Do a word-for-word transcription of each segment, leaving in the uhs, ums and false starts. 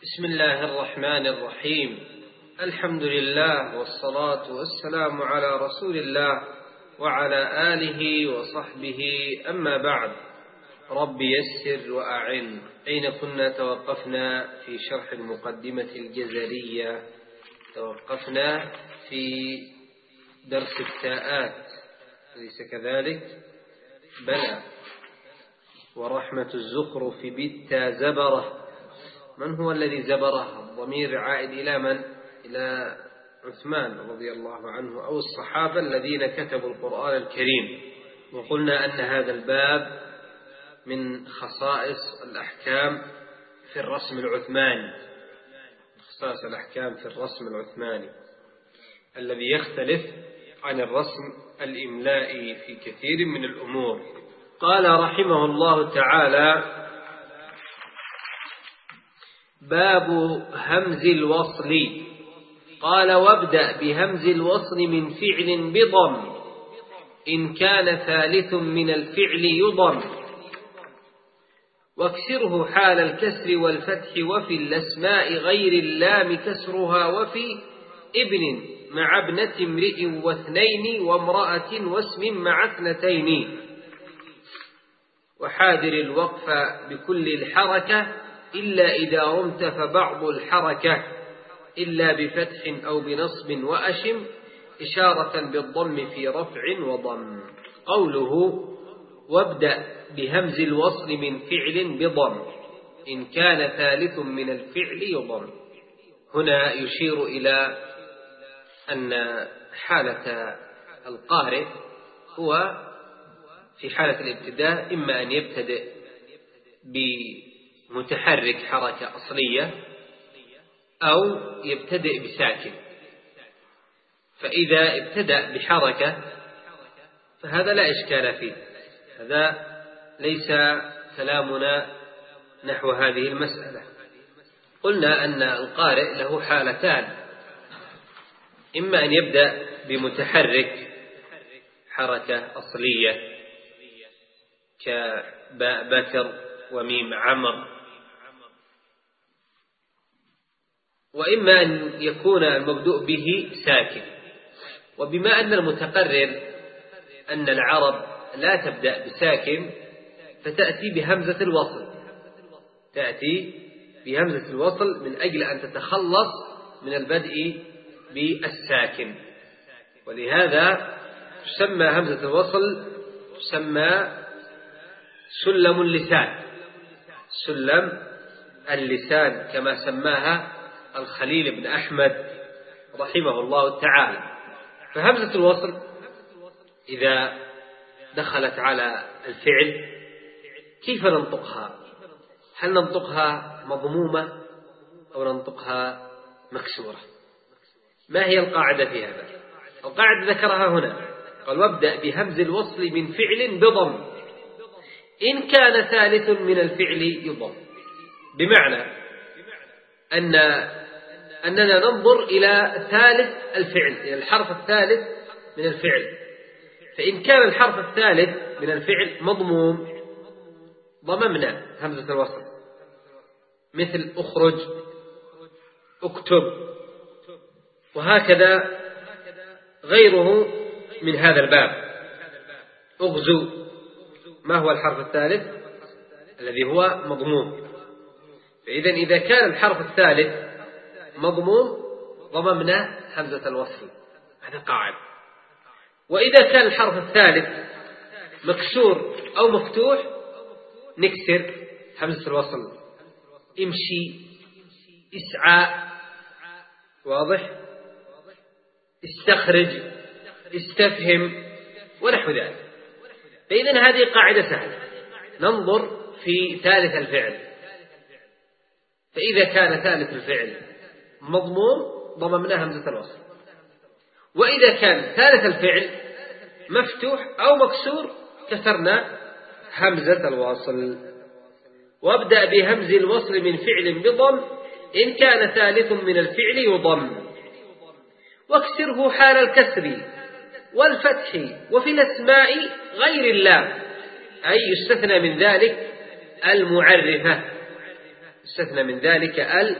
بسم الله الرحمن الرحيم. الحمد لله والصلاة والسلام على رسول الله وعلى آله وصحبه، أما بعد. رب يسر وأعن. أين كنا توقفنا؟ في شرح المقدمة الجزرية. توقفنا في درس التاءات، أليس كذلك؟ بلى. ورحمة الزخرف بالتا زبرة. من هو الذي زبره؟ الضمير عائد إلى من؟ إلى عثمان رضي الله عنه أو الصحابة الذين كتبوا القرآن الكريم. وقلنا أن هذا الباب من خصائص الأحكام في الرسم العثماني، خصائص الأحكام في الرسم العثماني الذي يختلف عن الرسم الإملائي في كثير من الأمور. قال رحمه الله تعالى: باب همز الوصل. قال: وابدأ بهمز الوصل من فعل بضم، إن كان ثالث من الفعل يضم، واكسره حال الكسر والفتح، وفي الأسماء غير اللام كسرها، وفي ابن مع ابنة امرئ واثنين، وامرأة واسم مع اثنتين، وحاذر الوقف بكل الحركة، إلا إذا رمت فبعض الحركة، إلا بفتح أو بنصب وأشم، إشارة بالضم في رفع وضم. قوله: وابدأ بهمز الوصل من فعل بضم، إن كان ثالث من الفعل يضم. هنا يشير إلى أن حالة القارئ هو في حالة الابتداء إما أن يبتدئ بمتحرك حركة أصلية أو يبتدئ بساكن. فإذا ابتدأ بحركة فهذا لا إشكال فيه، هذا ليس كلامنا نحو هذه المسألة. قلنا أن القارئ له حالتان: إما أن يبدأ بمتحرك حركة أصلية كباء بكر وميم عمر، وإما أن يكون المبدوء به ساكن. وبما أن المتقرر أن العرب لا تبدأ بساكن فتأتي بهمزة الوصل، تأتي بهمزة الوصل من أجل أن تتخلص من البدء بالساكن. ولهذا تسمى همزة الوصل تسمى سلم اللسان، سلم اللسان كما سماها الخليل بن أحمد رحمه الله تعالى. فهمزة الوصل إذا دخلت على الفعل كيف ننطقها؟ هل ننطقها مضمومة أو ننطقها مكسورة؟ ما هي القاعدة في هذا؟ القاعدة ذكرها هنا، قال: وابدأ بهمز الوصل من فعل بضم، إن كان ثالث من الفعل يضم. بمعنى أن أننا ننظر إلى ثالث الفعل، إلى الحرف الثالث من الفعل. فإن كان الحرف الثالث من الفعل مضموم ضممنا همزة الوصل، مثل أخرج، اكتب، وهكذا غيره من هذا الباب. اغزو، ما هو الحرف الثالث الذي هو مضموم؟ فإذا إذا كان الحرف الثالث مضموم ضممنا همزة الوصل، هذا قاعد. وإذا كان الحرف الثالث مكسور أو مفتوح نكسر همزة الوصل. امشي، اسعى، واضح؟ استخرج، استفهم، ونحو ذلك. فإذن هذه قاعدة سهلة، ننظر في ثالث الفعل، فإذا كان ثالث الفعل مضموم ضممنا همزة الوصل، وإذا كان ثالث الفعل مفتوح أو مكسور كسرنا همزة الوصل. وابدأ بهمز الوصل من فعل بضم، إن كان ثالث من الفعل يضم، واكسره حال الكسر والفتح، وفي الأسماء غير اللام، أي يستثنى من ذلك المعرفة، يستثنى من ذلك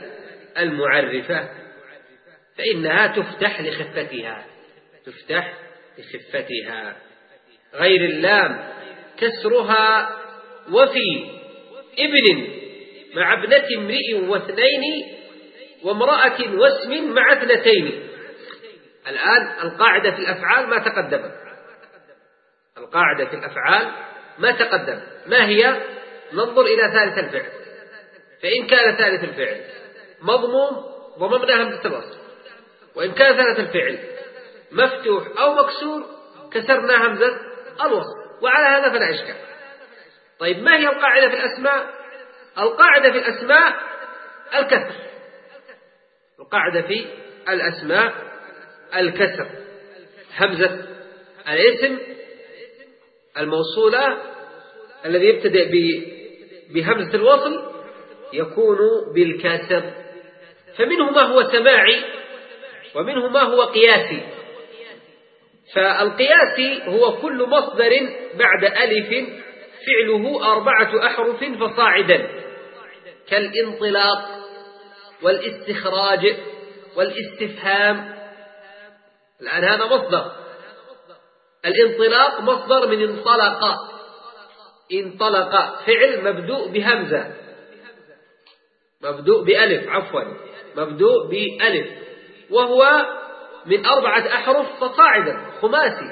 المعرفة فإنها تفتح لخفتها تفتح لخفتها. غير اللام كسرها وفي ابن مع ابنة امرئ واثنين وامرأة واسم مع اثنتين. الآن القاعدة في الأفعال ما تقدمت القاعدة في الأفعال ما تقدم ما هي؟ ننظر إلى ثالث الفعل، فإن كان ثالث الفعل مضموم ضممنا همزة الوصل، وإن كان ثالث الفعل مفتوح أو مكسور كسرنا همزة الوصل، وعلى هذا فلا إشكال. طيب ما هي القاعدة في الأسماء؟ القاعدة في الأسماء الكسر القاعدة في الأسماء الكسر. همزة الاسم الموصولة الذي يبتدئ بهمزة الوصل يكون بالكسر، فمنه ما هو سماعي ومنه ما هو قياسي. فالقياسي هو كل مصدر بعد ألف فعله أربعة أحرف فصاعدا، كالانطلاق والاستخراج والاستفهام. الآن هذا مصدر. الانطلاق مصدر من انطلق انطلق فعل مبدوء بهمزة مبدوء بألف عفوا مبدوء بألف وهو من أربعة أحرف فصاعدا خماسي.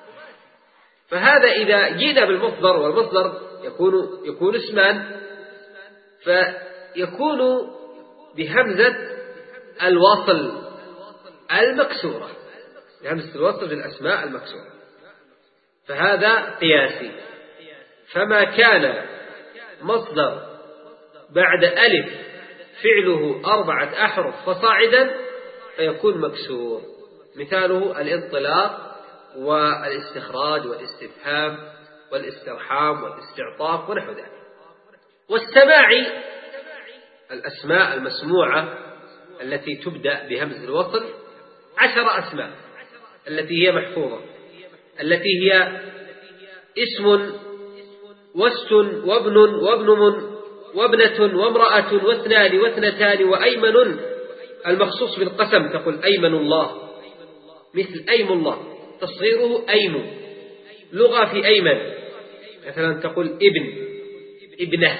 فهذا إذا جينا بالمصدر، والمصدر يكون يكون اسمان، فيكون بهمزة الوصل المكسورة بهمزة الوصل في الأسماء المكسورة، فهذا قياسي. فما كان مصدر بعد ألف فعله أربعة أحرف فصاعدا فيكون مكسور، مثاله الانطلاق والاستخراج والاستفهام والاسترحام والاستعطاف ونحو ذلك. والسماعي الأسماء المسموعة التي تبدأ بهمز الوصل عشر أسماء التي هي محفوظة، التي هي اسم وست وابن وابن من وابنة وامرأة واثنان واثنتان وأيمن المخصوص بالقسم تقول أيمن الله، مثل أيم الله تصغيره أيم. لغة في أيمن مثلا تقول ابن ابنة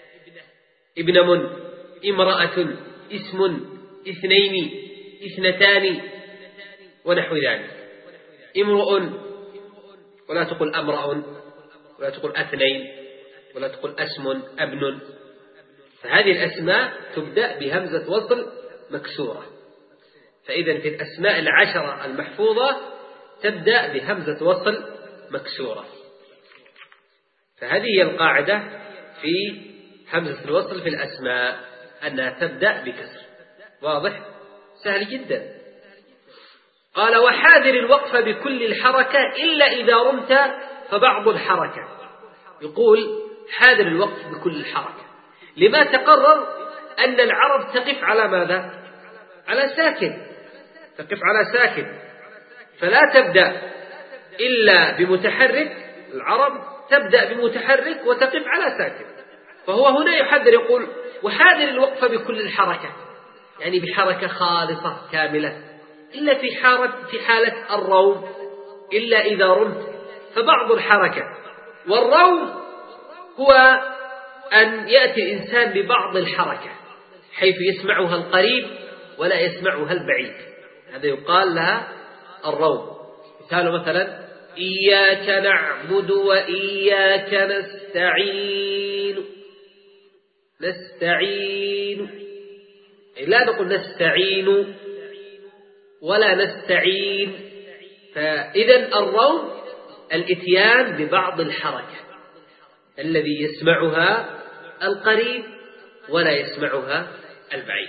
ابن من امرأة اسم اثنين اثنتان ونحو ذلك. امرؤ ولا تقول أمرأ ولا تقول أثنين ولا تقول أسم أبن. فهذه الأسماء تبدأ بهمزة وصل مكسورة. فإذا في الأسماء العشرة المحفوظة تبدأ بهمزة وصل مكسورة. فهذه هي القاعدة في همزة الوصل في الأسماء أنها تبدأ بكسر. واضح؟ سهل جدا. قال وحاذر الوقف بكل الحركة إلا إذا رمت فبعض الحركة. يقول حاذر الوقف بكل الحركة. لما تقرر أن العرب تقف على ماذا؟ على ساكن، تقف على ساكن، فلا تبدأ إلا بمتحرك. العرب تبدأ بمتحرك وتقف على ساكن. فهو هنا يحذر يقول وحاذر الوقف بكل الحركة، يعني بحركة خالصة كاملة، إلا في حالة في حالة الروم، إلا إذا رمت فبعض الحركة. والروم هو أن يأتي الإنسان ببعض الحركة حيث يسمعها القريب ولا يسمعها البعيد، هذا يقال لها الروم. مثال مثلا إياك نعبد وإياك نستعين. نستعين لا نقول نستعين ولا نستعين. فإذا الروم الإتيان ببعض الحركة الذي يسمعها القريب ولا يسمعها البعيد،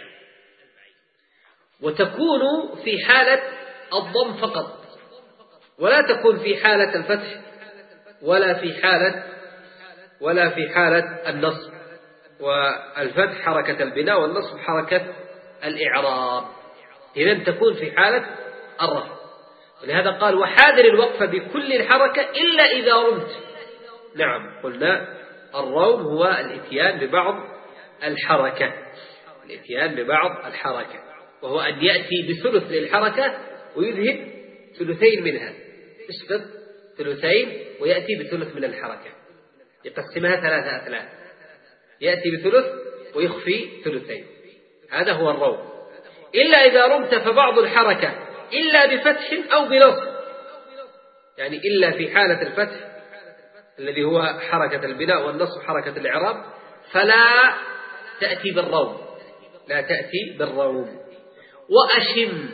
وتكون في حالة الضم فقط، ولا تكون في حالة الفتح ولا في حالة ولا في حالة النصب. والفتح حركة البناء والنصب حركة الإعراب، إذن تكون في حالة الرفع. ولهذا قال وحاذر الوقف بكل الحركة إلا إذا رمت. نعم قلنا الروم هو الاتيان ببعض الحركة. الإتيان ببعض الحركة، وهو أن يأتي بثلث للحركة ويذهب ثلثين منها، يسقط ثلثين ويأتي بثلث من الحركة، يقسمها ثلاثة أثلاث، يأتي بثلث ويخفي ثلثين، هذا هو الروم. إلا إذا رمت فبعض الحركة إلا بفتح أو بنصب، يعني إلا في حالة الفتح الذي هو حركة البناء والنصب حركة الإعراب، فلا تأتي بالروم، لا تأتي بالروم. وأشم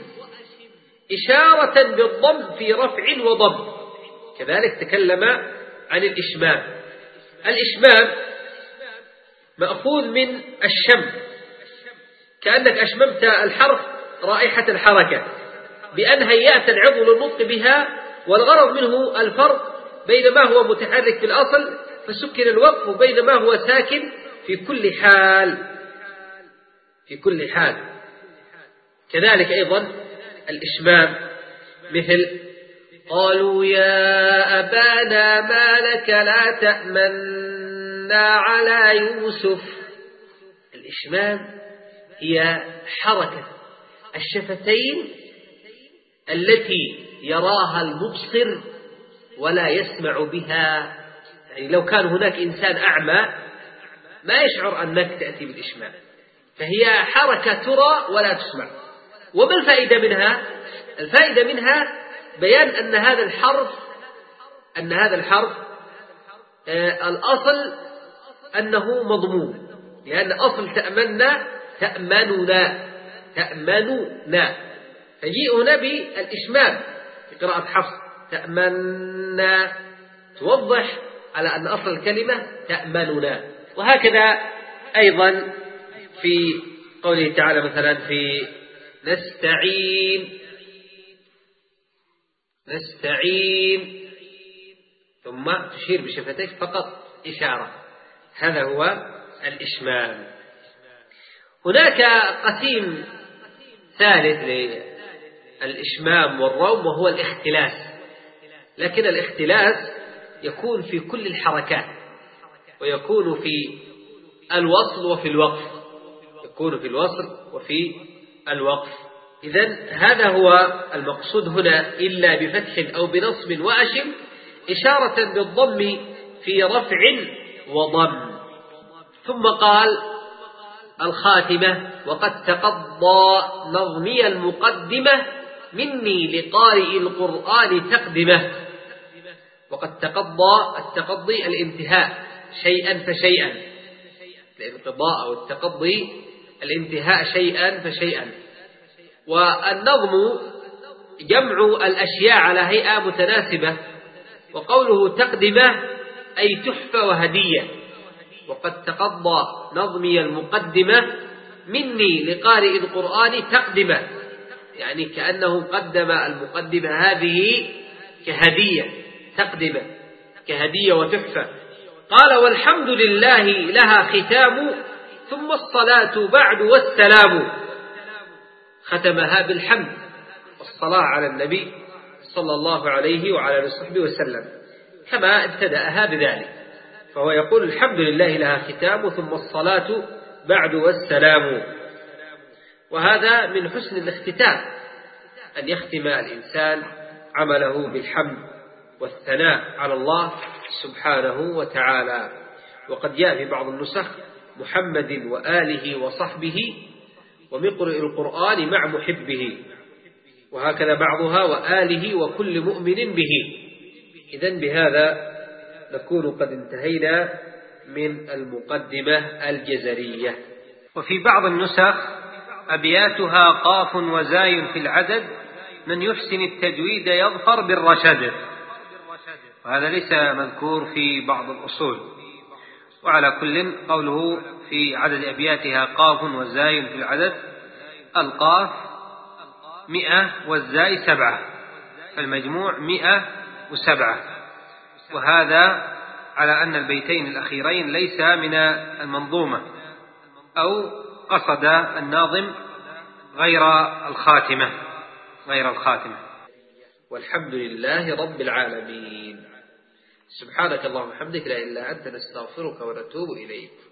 إشارة بالضم في رفع وضم، كذلك تكلم عن الإشمام. الإشمام مأخوذ من الشم، كأنك أشممت الحرف رائحة الحركة بأن هيأت العضو للنطق بها، والغرض منه الفرق بين ما هو متحرك في الأصل فسكن الوقف وبين ما هو ساكن في كل حال في كل حال. كذلك أيضا الإشمام مثل قالوا يا أبانا ما لك لا تأمنا على يوسف. الإشمام هي حركة الشفتين التي يراها المبصر ولا يسمع بها، يعني لو كان هناك إنسان أعمى ما يشعر أنك تأتي بالإشمام، فهي حركة ترى ولا تسمع. وما الفائدة منها؟ الفائدة منها بيان أن هذا الحرف أن هذا الحرف آه الأصل أنه مضموم، لأن أصل تأمنا تأمننا تأمننا، فجيء هنا بالإشمام في قراءة حفص تأمننا، توضح على أن أصل الكلمة تأمننا. وهكذا أيضا في قوله تعالى مثلا في نستعين نستعين ثم تشير بشفتيك فقط إشارة، هذا هو الإشمام. هناك قسيم ثالث للإشمام والروم وهو الاختلاس، لكن الاختلاس يكون في كل الحركات، ويكون في الوصل وفي الوقف يكون في الوصل وفي الوقف. إذن هذا هو المقصود هنا، إلا بفتح أو بنصب وأشم إشارة بالضم في رفع وضم. ثم قال الخاتمة وقد تقضى نظمي المقدمة مني لقارئ القرآن تقدمه. وقد تقضى، التقضي الانتهاء شيئا فشيئا، الانقضاء أو التقضي الانتهاء شيئا فشيئا. والنظم جمع الأشياء على هيئة متناسبة، وقوله تقدمه أي تحفة وهدية. وقد تقضى نظمي المقدمة مني لقارئ القرآن تقدمه، يعني كأنه قدم المقدمة هذه كهدية، تقدمه كهدية وتحفة. قال والحمد لله لها ختام ثم الصلاة بعد والسلام، ختمها بالحمد والصلاة على النبي صلى الله عليه وعلى وصحبه وسلم كما ابتدأها بذلك، فهو يقول الحمد لله لها ختام ثم الصلاة بعد والسلام. وهذا من حسن الاختتام أن يختم الإنسان عمله بالحمد والثناء على الله سبحانه وتعالى. وقد جاء في بعض النسخ محمد وآله وصحبه ومقرئ القرآن مع محبه، وهكذا بعضها وآله وكل مؤمن به. إذن بهذا نكون قد انتهينا من المقدمة الجزرية. وفي بعض النسخ أبياتها قاف وزاي في العدد، من يحسن التجويد يظفر بالرشد، وهذا ليس مذكور في بعض الأصول. وعلى كل قوله في عدد أبياتها قاف وزاي في العدد، القاف مئة والزاي سبعة، فالمجموع مئة وسبعة، وهذا على أن البيتين الأخيرين ليس من المنظومة، أو قصد الناظم غير الخاتمة غير الخاتمة. والحمد لله رب العالمين. سبحانك اللهم وبحمدك لا إله إلا أنت نستغفرك ونتوب إليك.